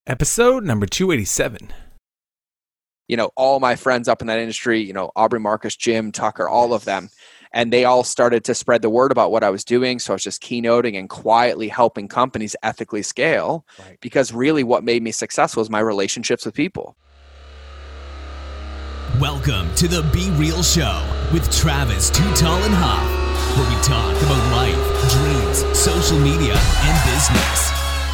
Episode number 287. All my friends up in that industry, Aubrey Marcus, Jim, Tucker, all of them. And they all started to spread the word about what I was doing. So I was just keynoting and quietly helping companies ethically scale, because really what made me successful is my relationships with people. Welcome to the Be Real Show with Travis Too Tall and Huff, where we talk about life, dreams, social media, and business.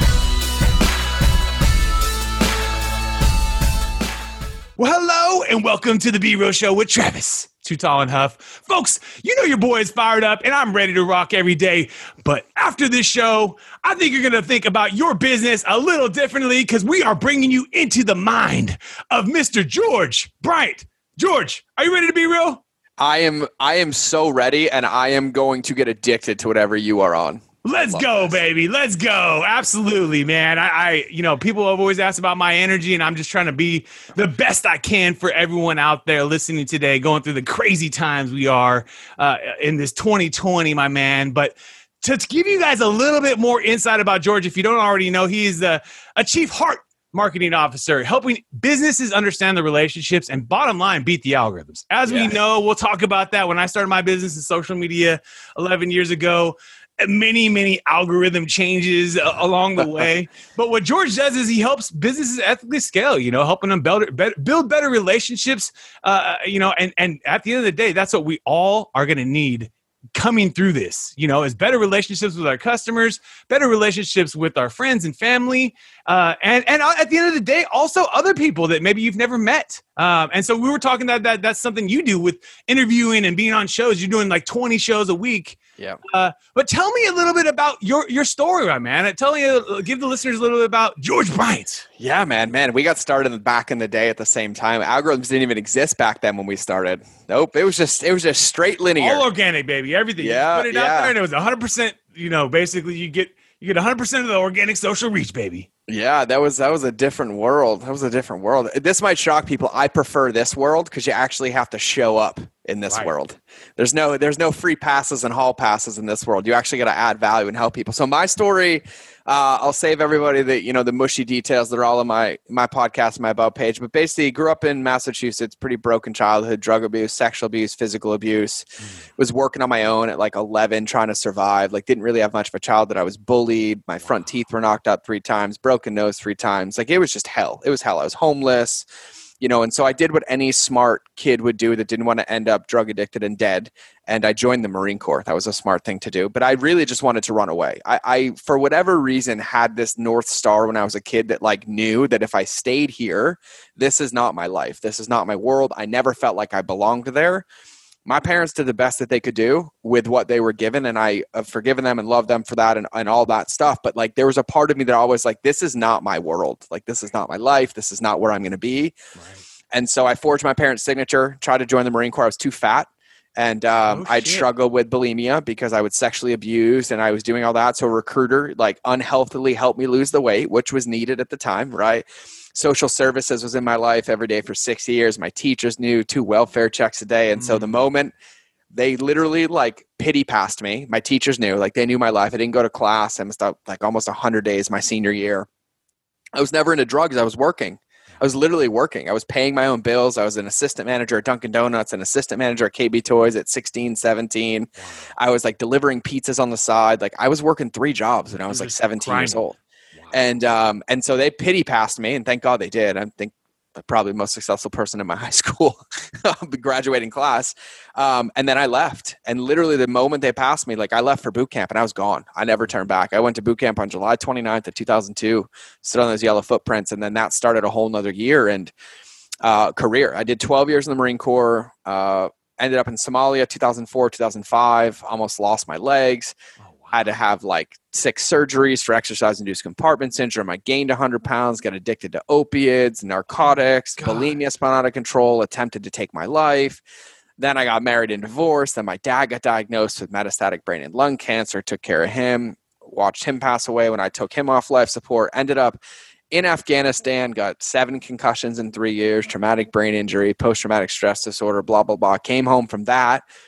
Well, hello, and welcome to the Be Real Show with Travis Too Tall and Huff. Folks, you know your boy is fired up, and I'm ready to rock every day. But after this show, I think you're going to think about your business a little differently, because we are bringing you into the mind of Mr. George Bryant. George, are you ready to be real? I am so ready, and I am going to get addicted to whatever you are on. Let's go, baby. Let's go. Absolutely, man. I people have always asked about my energy, and I'm just trying to be the best I can for everyone out there listening today, going through the crazy times we are in this 2020, my man. But to give you guys a little bit more insight about George, if you don't already know, he is a chief heart marketing officer, helping businesses understand the relationships and, bottom line, beat the algorithms. As we know, we'll talk about that. When I started my business in social media 11 years ago, many algorithm changes along the way. But what George does is he helps businesses ethically scale, helping them build better relationships, and at the end of the day, that's what we all are going to need coming through this, is better relationships with our customers, better relationships with our friends and family, and at the end of the day, also other people that maybe you've never met. And so we were talking that's something you do with interviewing and being on shows. You're doing like 20 shows a week. Yeah. But tell me a little bit about your story, my man. Give the listeners a little bit about George Bryant. Yeah, man. We got started back in the day at the same time. Algorithms didn't even exist back then when we started. Nope. It was just straight linear. All organic, baby. Everything. Yeah. You put it out there and it was 100%, basically you get 100% of the organic social reach, baby. Yeah, that was a different world. This might shock people. I prefer this world because you actually have to show up in this world. There's no free passes and hall passes in this world. You actually got to add value and help people. So my story, I'll save everybody the mushy details that are all in my podcast, my about page. But basically, grew up in Massachusetts, pretty broken childhood, drug abuse, sexual abuse, physical abuse. Was working on my own at like 11, trying to survive. Like didn't really have much of a childhood. I was bullied. My front teeth were knocked out 3 times. Broken nose 3 times. Like it was just hell. It was hell. I was homeless. And so I did what any smart kid would do that didn't want to end up drug addicted and dead. And I joined the Marine Corps. That was a smart thing to do. But I really just wanted to run away. I for whatever reason, had this North Star when I was a kid that like knew that if I stayed here, this is not my life. This is not my world. I never felt like I belonged there. My parents did the best that they could do with what they were given, and I have forgiven them and love them for that and all that stuff. But like, there was a part of me that always like, this is not my world. Like, this is not my life. This is not where I'm going to be. Right. And so I forged my parents' signature, tried to join the Marine Corps. I was too fat. And I'd struggled with bulimia because I was sexually abused and I was doing all that. So a recruiter like unhealthily helped me lose the weight, which was needed at the time, right? Social services was in my life every day for 6 years. My teachers knew 2 welfare checks a day. And so the moment they literally like pity passed me, my teachers knew, like they knew my life. I didn't go to class. I missed out like almost 100 days my senior year. I was never into drugs. I was working. I was literally working. I was paying my own bills. I was an assistant manager at Dunkin' Donuts, an assistant manager at KB Toys at 16, 17. I was like delivering pizzas on the side. Like I was working 3 jobs when I was like 17 years old. Wow. And so they pity passed me, and thank God they did. I think I'm probably the most successful person in my high school graduating class. And then I left. And literally the moment they passed me, like I left for boot camp and I was gone. I never turned back. I went to boot camp on July 29th of 2002, stood on those yellow footprints. And then that started a whole nother year and career. I did 12 years in the Marine Corps, ended up in Somalia, 2004, 2005, almost lost my legs. I had to have like 6 surgeries for exercise-induced compartment syndrome. I gained 100 pounds, got addicted to opiates, narcotics, bulimia spun out of control, attempted to take my life. Then I got married and divorced. Then my dad got diagnosed with metastatic brain and lung cancer, took care of him, watched him pass away when I took him off life support, ended up in Afghanistan, got 7 concussions in 3 years, traumatic brain injury, post-traumatic stress disorder, blah, blah, blah. Came home from that.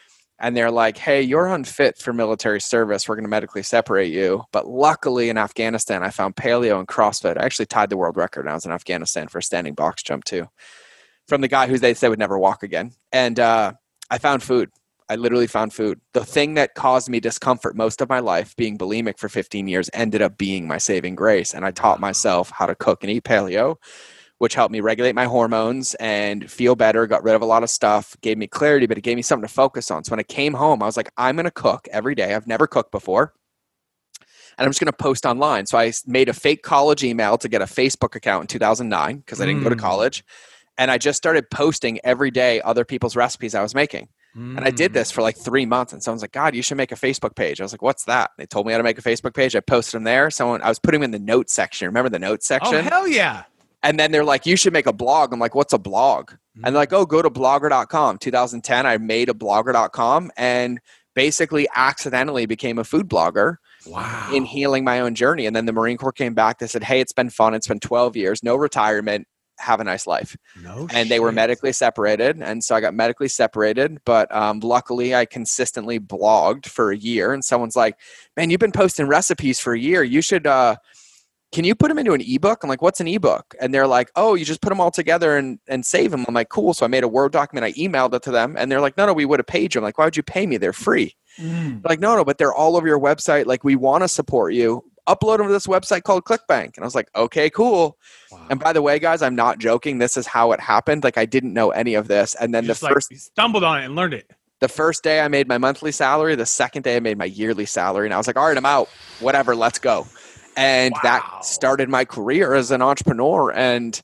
and they're like, hey, you're unfit for military service. We're going to medically separate you. But luckily in Afghanistan, I found paleo and CrossFit. I actually tied the world record when I was in Afghanistan for a standing box jump too, from the guy who they said would never walk again. And I found food. I literally found food. The thing that caused me discomfort most of my life, being bulimic for 15 years, ended up being my saving grace. And I taught myself how to cook and eat paleo, which helped me regulate my hormones and feel better, got rid of a lot of stuff, gave me clarity, but it gave me something to focus on. So when I came home, I was like, I'm going to cook every day. I've never cooked before. And I'm just going to post online. So I made a fake college email to get a Facebook account in 2009 because I didn't go to college. And I just started posting every day other people's recipes I was making. And I did this for like 3 months. And someone's like, God, you should make a Facebook page. I was like, what's that? They told me how to make a Facebook page. I posted them there. I was putting them in the notes section. Remember the notes section? Oh, hell yeah. And then they're like, you should make a blog. I'm like, what's a blog? And they're like, oh, go to blogger.com. 2010, I made a blogger.com and basically accidentally became a food blogger. Wow. In healing my own journey. And then the Marine Corps came back. They said, hey, it's been fun. It's been 12 years, no retirement. Have a nice life. And they were medically separated. And so I got medically separated. But luckily, I consistently blogged for a year. And someone's like, man, you've been posting recipes for a year. You should, can you put them into an ebook? I'm like, what's an ebook? And they're like, oh, you just put them all together and save them. I'm like, cool. So I made a Word document. I emailed it to them. And they're like, no, we would have paid you. I'm like, why would you pay me? They're free. They're like, no, but they're all over your website. Like, we want to support you. Upload them to this website called ClickBank. And I was like, okay, cool. Wow. And by the way, guys, I'm not joking. This is how it happened. Like, I didn't know any of this. And then you stumbled on it and learned it. The first day I made my monthly salary. The second day I made my yearly salary. And I was like, all right, I'm out. Whatever, let's go. And that started my career as an entrepreneur. And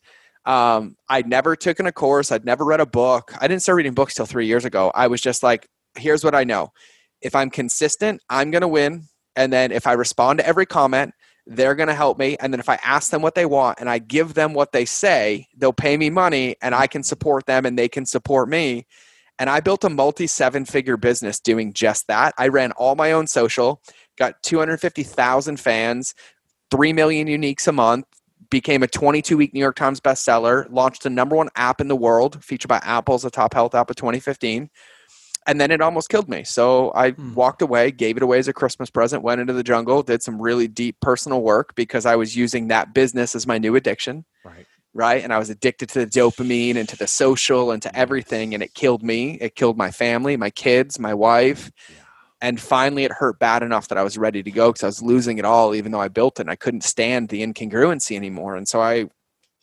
I never taken a course. I'd never read a book. I didn't start reading books till 3 years ago. I was just like, here's what I know. If I'm consistent, I'm going to win. And then if I respond to every comment, they're going to help me. And then if I ask them what they want and I give them what they say, they'll pay me money and I can support them and they can support me. And I built a multi-7-figure business doing just that. I ran all my own social, got 250,000 fans, 3 million uniques a month, became a 22-week New York Times bestseller, launched the #1 app in the world, featured by Apple as a top health app of 2015. And then it almost killed me. So I walked away, gave it away as a Christmas present, went into the jungle, did some really deep personal work because I was using that business as my new addiction. Right. And I was addicted to the dopamine and to the social and to everything. And it killed me. It killed my family, my kids, my wife. Yeah. And finally it hurt bad enough that I was ready to go because I was losing it all, even though I built it and I couldn't stand the incongruency anymore. And so I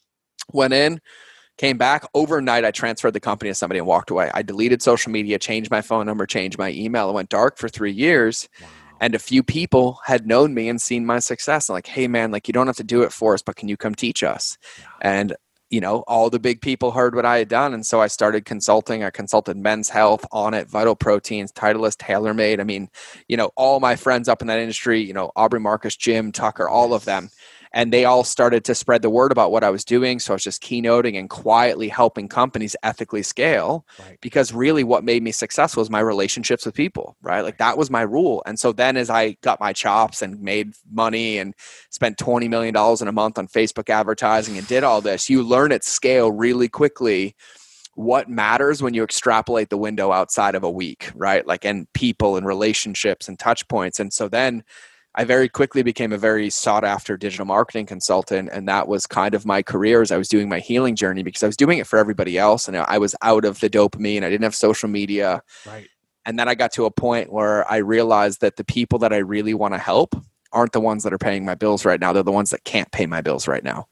went in, came back. Overnight, I transferred the company to somebody and walked away. I deleted social media, changed my phone number, changed my email. It went dark for 3 years. Wow. And a few people had known me and seen my success. I'm like, hey, man, like, you don't have to do it for us, but can you come teach us? Yeah. And, you know, all the big people heard what I had done. And so I started consulting. I consulted Men's Health, Onnit, Vital Proteins, Titleist, TaylorMade. I mean, you know, all my friends up in that industry, you know, Aubrey Marcus, Jim Tucker, all of them. And they all started to spread the word about what I was doing. So I was just keynoting and quietly helping companies ethically scale because really what made me successful was my relationships with people, right? Like that was my rule. And so then as I got my chops and made money and spent $20 million in a month on Facebook advertising and did all this, you learn at scale really quickly what matters when you extrapolate the window outside of a week, right? Like, and people and relationships and touch points. And so then I very quickly became a very sought after digital marketing consultant. And that was kind of my career as I was doing my healing journey because I was doing it for everybody else. And I was out of the dopamine. I didn't have social media. Right. And then I got to a point where I realized that the people that I really want to help aren't the ones that are paying my bills right now. They're the ones that can't pay my bills right now.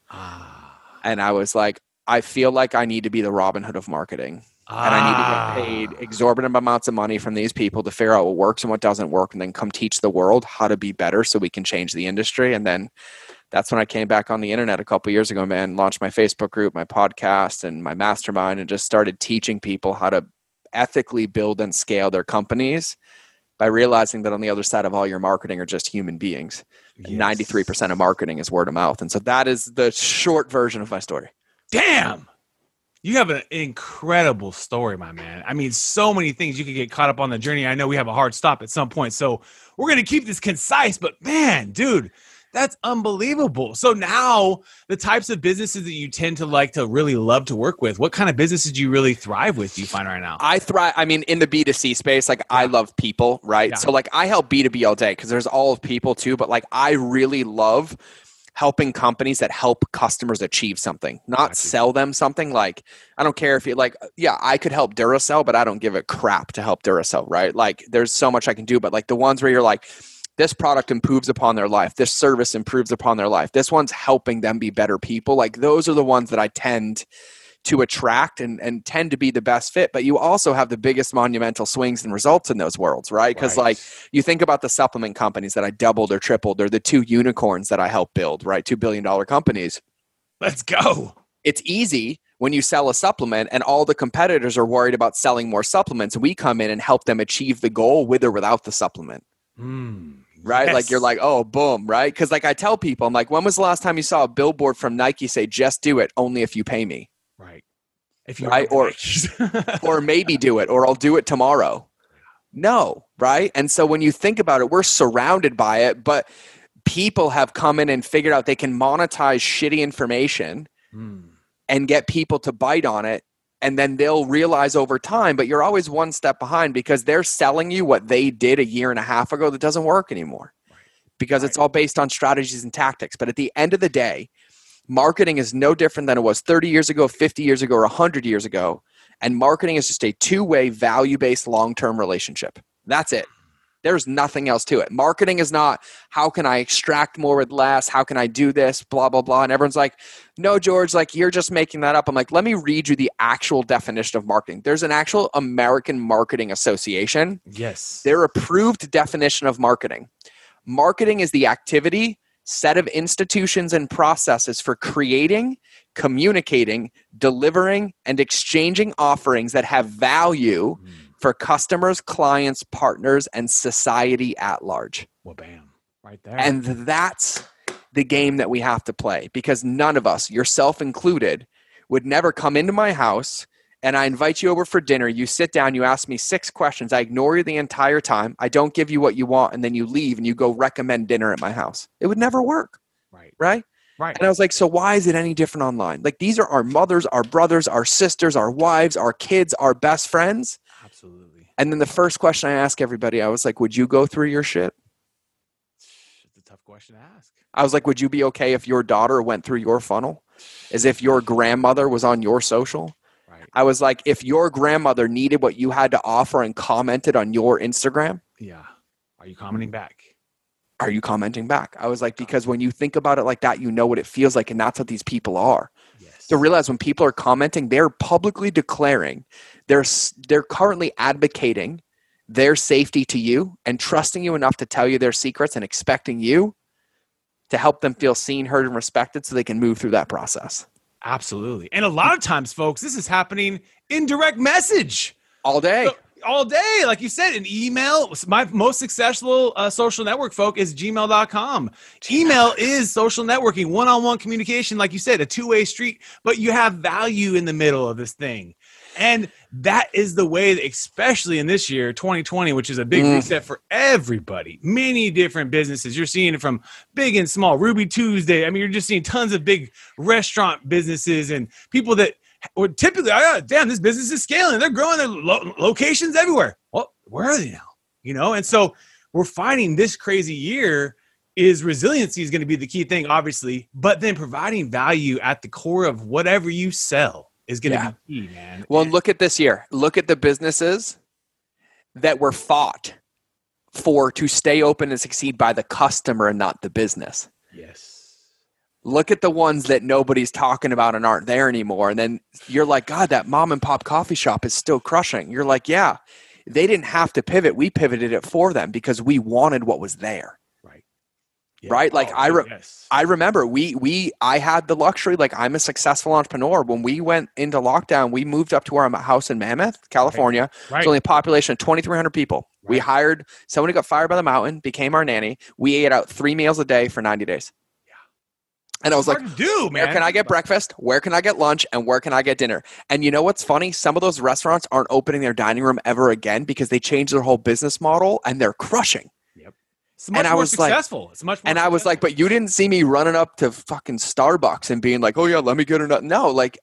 And I was like, I feel like I need to be the Robin Hood of marketing. And I need to get paid exorbitant amounts of money from these people to figure out what works and what doesn't work and then come teach the world how to be better so we can change the industry. And then that's when I came back on the internet a couple of years ago, man, launched my Facebook group, my podcast, and my mastermind, and just started teaching people how to ethically build and scale their companies by realizing that on the other side of all your marketing are just human beings. Yes. 93% of marketing is word of mouth. And so that is the short version of my story. Damn. You have an incredible story, my man. I mean, so many things you could get caught up on the journey. I know we have a hard stop at some point, so we're going to keep this concise, but man, dude, That's unbelievable. So now the types of businesses that you tend to like to really love to work with, what kind of businesses do you really thrive with, do you find right now? I thrive. I mean, in the B2C space, like I love people, right? Yeah. So like I help B2B all day because there's all of people too, but like I really love helping companies that help customers achieve something, not sell them something. Like, I don't care if you like, yeah, I could help Duracell, but I don't give a crap to help Duracell, right? Like there's so much I can do, but like the ones where you're like, this product improves upon their life, this service improves upon their life, this one's helping them be better people. Like those are the ones that I tend to attract and tend to be the best fit. But you also have the biggest monumental swings and results in those worlds, right? Because like you think about the supplement companies that I doubled or tripled, or the 2 unicorns that I helped build, right? $2 billion companies. Let's go. It's easy when you sell a supplement and all the competitors are worried about selling more supplements. We come in and help them achieve the goal with or without the supplement. Right? Like you're like, oh, boom, right? Because like I tell people, I'm like, when was the last time you saw a billboard from Nike say, just do it, only if you pay me? Right. If you right? Or maybe do it, or I'll do it tomorrow. No, right? And so when you think about it, we're surrounded by it, but people have come in and figured out they can monetize shitty information and get people to bite on it. And then they'll realize over time, but you're always one step behind because they're selling you what they did a year and a half ago that doesn't work anymore because it's all based on strategies and tactics. But at the end of the day, marketing is no different than it was 30 years ago, 50 years ago, or 100 years ago. And marketing is just a two-way, value-based, long-term relationship. That's it. There's nothing else to it. Marketing is not, how can I extract more with less? How can I do this? Blah, blah, blah. And everyone's like, no, George, like you're just making that up. I'm like, let me read you the actual definition of marketing. There's an actual American Marketing Association. Yes. Their approved definition of marketing. Marketing is the activity, set of institutions and processes for creating, communicating, delivering, and exchanging offerings that have value for customers, clients, partners, and society at large. Well, bam, right there. And that's the game that we have to play because none of us, yourself included, would never come into my house and I invite you over for dinner. You sit down, you ask me 6 questions. I ignore you the entire time. I don't give you what you want. And then you leave and you go recommend dinner at my house. It would never work. Right. And I was like, so why is it any different online? Like these are our mothers, our brothers, our sisters, our wives, our kids, our best friends. Absolutely. And then the first question I ask everybody, I was like, would you go through your shit? It's a tough question to ask. I was like, would you be okay if your daughter went through your funnel? As if your grandmother was on your social? Right. I was like, if your grandmother needed what you had to offer and commented on your Instagram? Yeah. Are you commenting back? Are you commenting back? I was like, because when you think about it like that, you know what it feels like. And that's what these people are. Yes. To realize when people are commenting, they're publicly declaring, they're currently advocating their safety to you and trusting you enough to tell you their secrets and expecting you to help them feel seen, heard, and respected so they can move through that process. Absolutely. And a lot of times, folks, this is happening in direct message. All day. All day. Like you said, an email. My most successful social network, folk, is gmail.com. Email is social networking, one-on-one communication. Like you said, a two-way street, but you have value in the middle of this thing. And that is the way, that, especially in this year, 2020, which is a big reset for everybody. Many different businesses. You're seeing it from big and small. Ruby Tuesday. I mean, you're just seeing tons of big restaurant businesses and people that would typically, damn, this business is scaling. They're growing their locations everywhere. Well, where are they now? You know, and so we're finding this crazy year is resiliency is going to be the key thing, obviously, but then providing value at the core of whatever you sell is going to be key, man. Well, look at this year. Look at the businesses that were fought for to stay open and succeed by the customer and not the business. Yes. Look at the ones that nobody's talking about and aren't there anymore. And then you're like, God, that mom and pop coffee shop is still crushing. You're like, yeah, they didn't have to pivot. We pivoted it for them because we wanted what was there. Yeah. Right. Like I remember I had the luxury, like I'm a successful entrepreneur. When we went into lockdown, we moved up to our house in Mammoth, California. Right. It's only a population of 2,300 people. Right. We hired someone who got fired by the mountain, became our nanny. We ate out 3 meals a day for 90 days. Yeah. And I was like, where can I get breakfast? Where can I get lunch? And where can I get dinner? And you know what's funny? Some of those restaurants aren't opening their dining room ever again because they changed their whole business model and they're crushing. It's much more successful. It's much more and I was like, but you didn't see me running up to fucking Starbucks and being like, oh yeah, let me get another. No, like,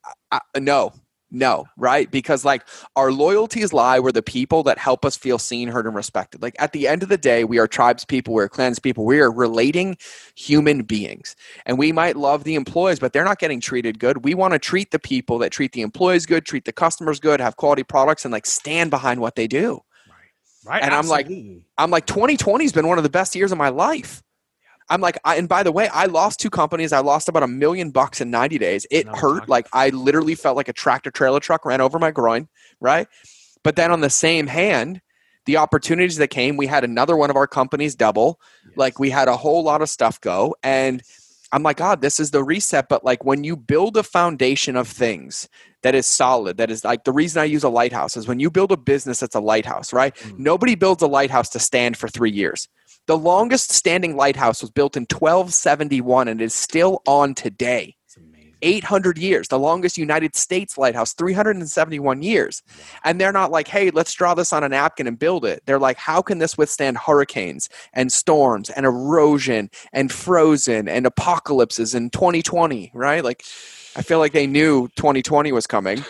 no, right? Because like our loyalties lie where the people that help us feel seen, heard, and respected. Like at the end of the day, we are tribes people, we're clans people, we are relating human beings. And we might love the employees, but they're not getting treated good. We want to treat the people that treat the employees good, treat the customers good, have quality products, and like stand behind what they do. Right. And absolutely. I'm like 2020 has been one of the best years of my life. I'm like, and by the way, I lost 2 companies. I lost about $1 million in 90 days. It hurt. Like I literally felt like a tractor trailer truck ran over my groin. Right. But then on the same hand, the opportunities that came, we had another one of our companies double. Yes. Like we had a whole lot of stuff go. And I'm like, God, this is the reset. But like when you build a foundation of things that is solid, that is like the reason I use a lighthouse is when you build a business that's a lighthouse, right? Nobody builds a lighthouse to stand for 3 years. The longest standing lighthouse was built in 1271 and is still on today. 800 years. The longest United States lighthouse, 371 years. And they're not like, hey, let's draw this on a napkin and build it. They're like, how can this withstand hurricanes and storms and erosion and frozen and apocalypses in 2020, right? Like, I feel like they knew 2020 was coming.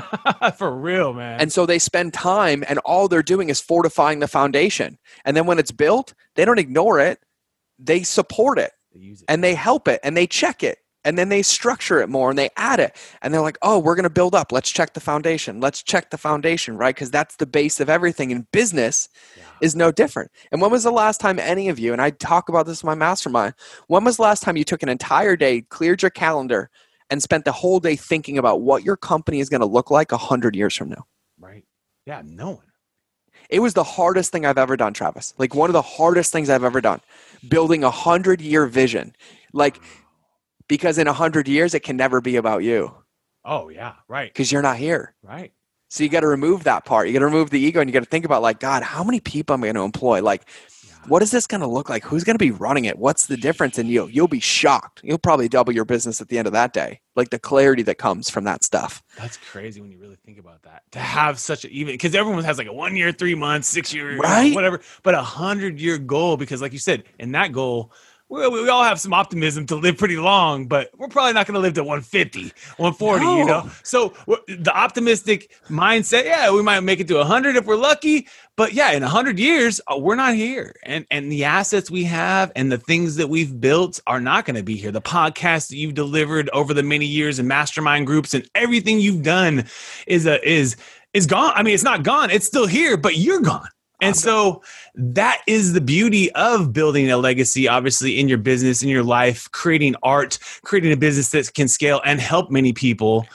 For real, man. And so they spend time and all they're doing is fortifying the foundation. And then when it's built, they don't ignore it. They support it. They use it. And they help it and they check it. And then they structure it more and they add it. And they're like, oh, we're going to build up. Let's check the foundation. Let's check the foundation, right? Because that's the base of everything. And business is no different. And when was the last time any of you, and I talk about this in my mastermind, when was the last time you took an entire day, cleared your calendar, and spent the whole day thinking about what your company is going to look like 100 years from now? Right. Yeah, no one. It was the hardest thing I've ever done, Travis. Like one of the hardest things I've ever done. Building a 100-year vision. Like, because in 100 years, it can never be about you. Oh, yeah. Right. Because you're not here. Right. So you got to remove that part. You got to remove the ego and you got to think about like, God, how many people am I going to employ? Like, what is this going to look like? Who's going to be running it? What's the difference? And you'll be shocked. You'll probably double your business at the end of that day. Like the clarity that comes from that stuff. That's crazy when you really think about that. To have such even, because everyone has like a 1 year, 3 months, 6 year, right? Whatever, but 100-year goal, because like you said, in that goal, we all have some optimism to live pretty long, but we're probably not going to live to 150, 140, you know? So the optimistic mindset, yeah, we might make it to 100 if we're lucky, but yeah, in 100 years, we're not here. And the assets we have and the things that we've built are not going to be here. The podcast that you've delivered over the many years and mastermind groups and everything you've done is gone. I mean, it's not gone. It's still here, but you're gone. And so that is the beauty of building a legacy, obviously, in your business, in your life, creating art, creating a business that can scale and help many people.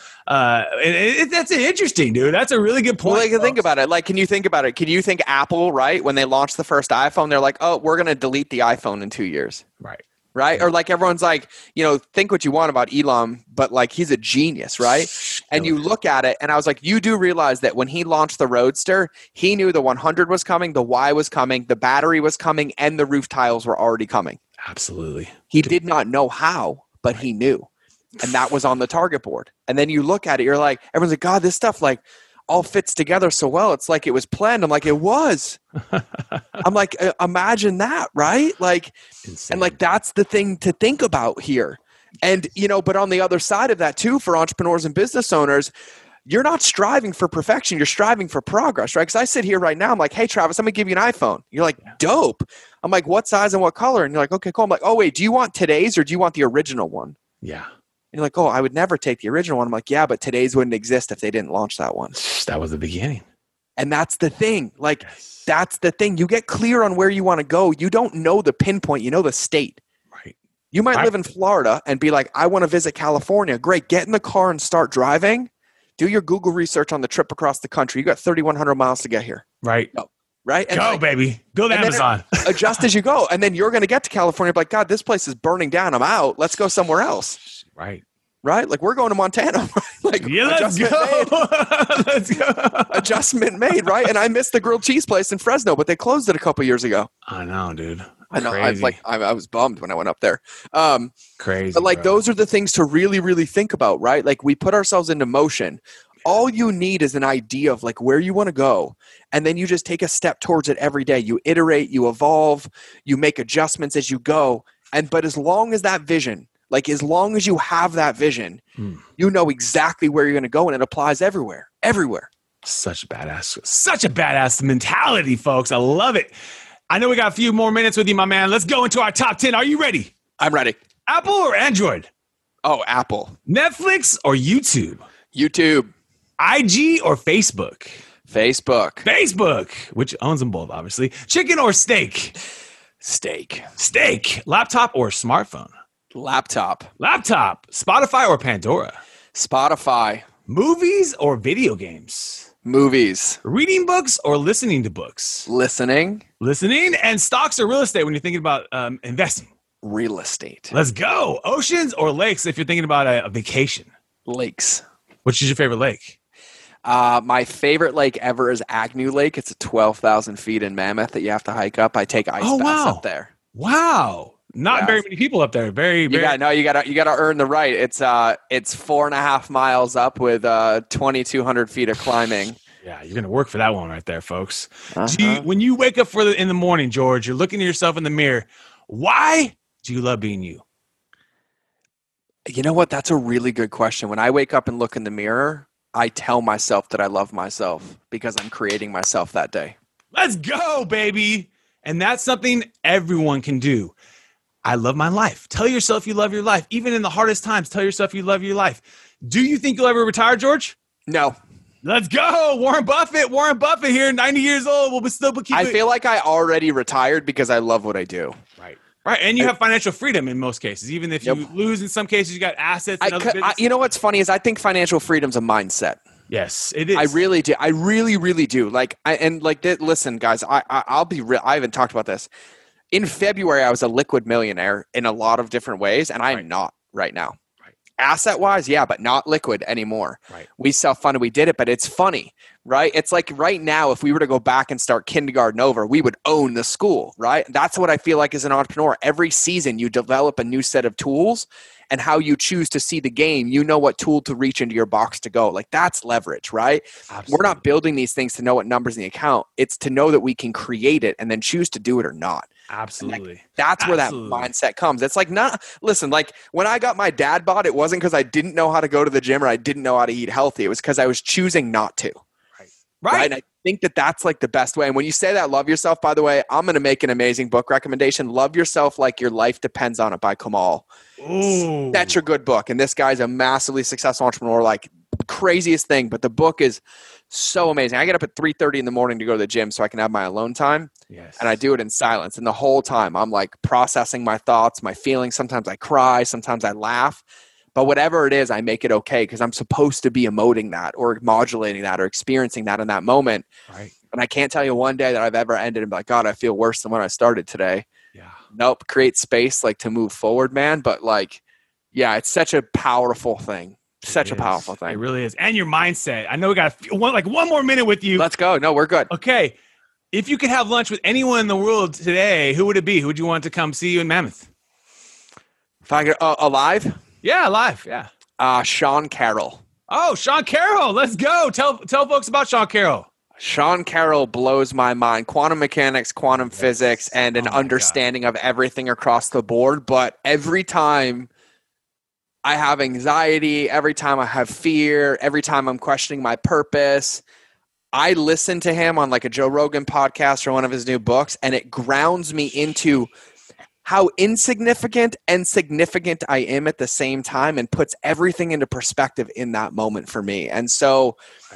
That's interesting, dude. That's a really good point. Well, like, think about it. Like, can you think about it? Can you think Apple, right? When they launched the first iPhone, they're like, oh, we're going to delete the iPhone in 2 years. Right? Or like everyone's like, think what you want about Elon, but like he's a genius, right? And you look at it and I was like, you do realize that when he launched the Roadster, he knew the 100 was coming, the Y was coming, the battery was coming, and the roof tiles were already coming. Absolutely. He did not know how, but he knew. And that was on the target board. And then you look at it, you're like, everyone's like, God, this stuff like all fits together so well. It's like it was planned. I'm like, it was. I'm like, imagine that, right? Like, insane. And like, that's the thing to think about here. And, but on the other side of that too, for entrepreneurs and business owners, you're not striving for perfection. You're striving for progress, right? Because I sit here right now. I'm like, hey, Travis, I'm going to give you an iPhone. You're like, dope. I'm like, what size and what color? And you're like, okay, cool. I'm like, oh, wait, do you want today's or do you want the original one? Yeah. And you're like, oh, I would never take the original one. I'm like, yeah, but today's wouldn't exist if they didn't launch that one. That was the beginning. And that's the thing. Like, that's the thing. You get clear on where you want to go. You don't know the pinpoint. You know the state. Right. You might live in Florida and be like, I want to visit California. Great. Get in the car and start driving. Do your Google research on the trip across the country. You got 3,100 miles to get here. Right. Go. Right? And go, baby. Build Amazon. Adjust as you go. And then you're going to get to California. Be like, God, this place is burning down. I'm out. Let's go somewhere else. Right. Right? Like we're going to Montana. Like, yeah, let's go. Let's go. Adjustment made, right? And I missed the grilled cheese place in Fresno, but they closed it a couple years ago. I know, dude. I know. I was bummed when I went up there. Crazy. But like those are the things to really, really think about, right? Like we put ourselves into motion. all you need is an idea of like where you want to go. And then you just take a step towards it every day. You iterate, you evolve, you make adjustments as you go. But as long as that vision, like as long as you have that vision, you know exactly where you're going to go, and it applies everywhere. Such a badass mentality, folks. I love it. I know we got a few more minutes with you, my man. Let's go into our top 10. Are you ready? I'm ready. Apple or Android? Oh, Apple. Netflix or YouTube? YouTube. IG or Facebook? Facebook. Which owns them both, obviously. Chicken or steak? Steak. Laptop or smartphone? Laptop. Spotify or Pandora? Spotify. Movies or video games? Movies. Reading books or listening to books? Listening. And stocks or real estate when you're thinking about investing? Real estate. Let's go. Oceans or lakes if you're thinking about a vacation? Lakes. Which is your favorite lake? My favorite lake ever is Agnew Lake. It's 12,000 feet in Mammoth that you have to hike up. I take ice baths up there. Wow. Not very many people up there. You gotta earn the right. It's 4.5 miles up with 2,200 feet of climbing. Yeah, you're gonna work for that one right there, folks. When you wake up in the morning, George, you're looking at yourself in the mirror. Why do you love being you? You know what? That's a really good question. When I wake up and look in the mirror, I tell myself that I love myself because I'm creating myself that day. Let's go, baby. And that's something everyone can do. I love my life. Tell yourself you love your life. Even in the hardest times, tell yourself you love your life. Do you think you'll ever retire, George? No. Let's go. Warren Buffett here, 90 years old. We'll still keep I feel like I already retired because I love what I do. Right. And you have financial freedom in most cases. Even if you lose in some cases, you got assets. And you know what's funny is I think financial freedom's a mindset. Yes, it is. I really do. I really, really do. Listen, guys, I'll be real. I haven't talked about this. In February, I was a liquid millionaire in a lot of different ways, and I'm not right now. Right. Asset-wise, yeah, but not liquid anymore. Right. We self-funded, we did it, but it's funny, right? It's like right now, if we were to go back and start kindergarten over, we would own the school, right? That's what I feel like as an entrepreneur. Every season, you develop a new set of tools, and how you choose to see the game, you know what tool to reach into your box to go. Like that's leverage, right? Absolutely. We're not building these things to know what numbers in the account. It's to know that we can create it and then choose to do it or not. Absolutely. That's where that mindset comes. It's like, listen, like when I got my dad bod, it wasn't because I didn't know how to go to the gym or I didn't know how to eat healthy. It was because I was choosing not to. Right. And I think that that's like the best way. And when you say that, love yourself, by the way, I'm going to make an amazing book recommendation. Love Yourself Like Your Life Depends on It by Kamal. Ooh. That's your good book. And this guy's a massively successful entrepreneur, like craziest thing. But the book is so amazing. I get up at 3:30 in the morning to go to the gym so I can have my alone time. Yes. And I do it in silence. And the whole time I'm like processing my thoughts, my feelings. Sometimes I cry. Sometimes I laugh. But whatever it is, I make it okay because I'm supposed to be emoting that or modulating that or experiencing that in that moment. Right. And I can't tell you one day that I've ever ended and be like, God, I feel worse than when I started today. Yeah. Nope. Create space like to move forward, man. But like, yeah, it's such a powerful thing. Such a powerful thing. It really is. And your mindset. I know we got one more minute with you. Let's go. No, we're good. Okay. If you could have lunch with anyone in the world today, who would it be? Who would you want to come see you in Mammoth? If I could, alive? Yeah, alive. Yeah. Sean Carroll. Oh, Sean Carroll. Let's go. Tell folks about Sean Carroll. Sean Carroll blows my mind. Quantum mechanics, quantum physics, and an understanding of everything across the board. But every time I have anxiety, every time I have fear, every time I'm questioning my purpose, I listen to him on like a Joe Rogan podcast or one of his new books, and it grounds me into how insignificant and significant I am at the same time and puts everything into perspective in that moment for me. And so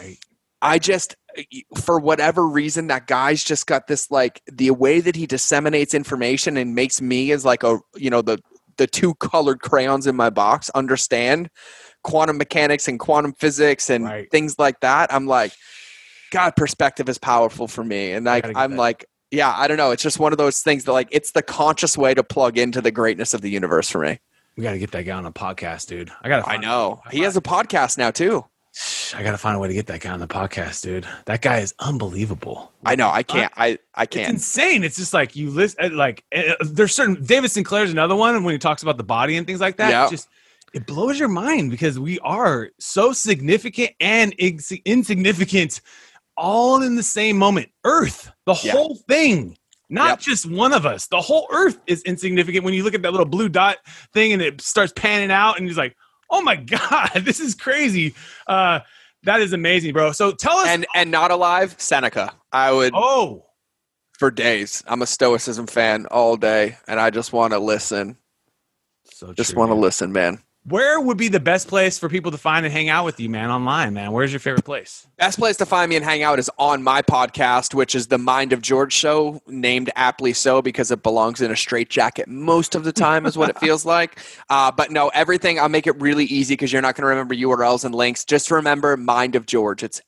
I just, for whatever reason, that guy's just got this, like the way that he disseminates information and makes me as like the two colored crayons in my box understand quantum mechanics and quantum physics and things like that. I'm like, God, perspective is powerful for me. And like, I'm like, yeah, I don't know. It's just one of those things that like, it's the conscious way to plug into the greatness of the universe for me. We got to get that guy on a podcast, dude. I know. He has a podcast now too. I got to find a way to get that guy on the podcast, dude. That guy is unbelievable. I know. I can't. I can't. It's insane. It's just like you listen, like there's certain, David Sinclair's another one when he talks about the body and things like that. Yeah. It blows your mind because we are so significant and insignificant all in the same moment. Earth, the whole thing, not just one of us. The whole Earth is insignificant when you look at that little blue dot thing and it starts panning out and you're like, oh my God, this is crazy. That is amazing, bro. So tell us. And not alive, Seneca. I would. Oh. For days. I'm a Stoicism fan all day, and I just want to listen. So just want to listen, man. Where would be the best place for people to find and hang out with you, man, online, man? Where's your favorite place? Best place to find me and hang out is on my podcast, which is the Mind of George Show, named aptly so because it belongs in a straitjacket most of the time is what it feels like. But no, everything, I'll make it really easy because you're not going to remember URLs and links. Just remember Mind of George. It's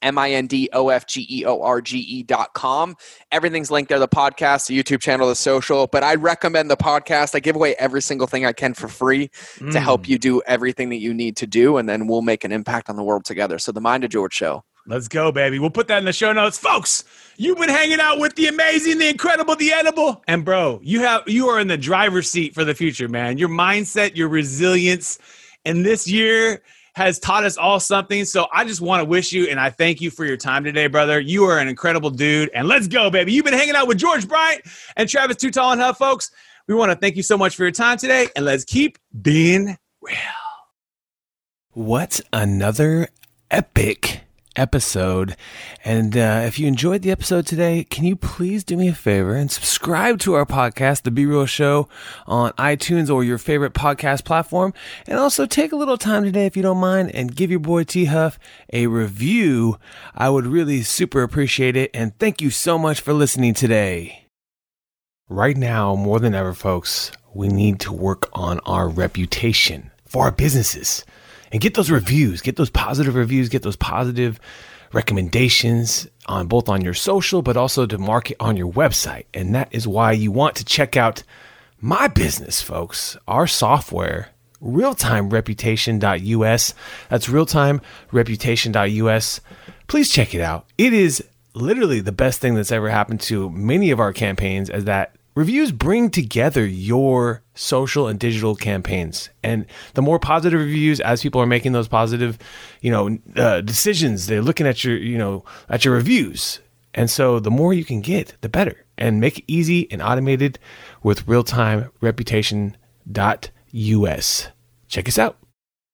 MINDOFGEORGE.com. Everything's linked there, the podcast, the YouTube channel, the social. But I recommend the podcast. I give away every single thing I can for free to help you do everything that you need to do, and then we'll make an impact on the world together. So the Mind of George Show. Let's go, baby. We'll put that in the show notes. Folks, you've been hanging out with the amazing, the incredible, the edible. And bro, you are in the driver's seat for the future, man. Your mindset, your resilience, and this year has taught us all something. So I just want to wish you, and I thank you for your time today, brother. You are an incredible dude. And let's go, baby. You've been hanging out with George Bryant and Travis Too Tall and Huff, folks. We want to thank you so much for your time today, and let's keep being real. What another epic episode. And if you enjoyed the episode today, can you please do me a favor and subscribe to our podcast, The Be Real Show, on iTunes or your favorite podcast platform. And also take a little time today, if you don't mind, and give your boy T Huff a review. I would really super appreciate it. And thank you so much for listening today. Right now, more than ever, folks, we need to work on our reputation for our businesses. And get those reviews, get those positive reviews, get those positive recommendations on both on your social, but also to market on your website. And that is why you want to check out my business, folks, our software, realtimereputation.us. That's realtimereputation.us. Please check it out. It is literally the best thing that's ever happened to many of our campaigns, as that reviews bring together your social and digital campaigns. And the more positive reviews, as people are making those positive, decisions, they're looking at your, at your reviews. And so the more you can get, the better. And make it easy and automated with realtimereputation.us. Check us out.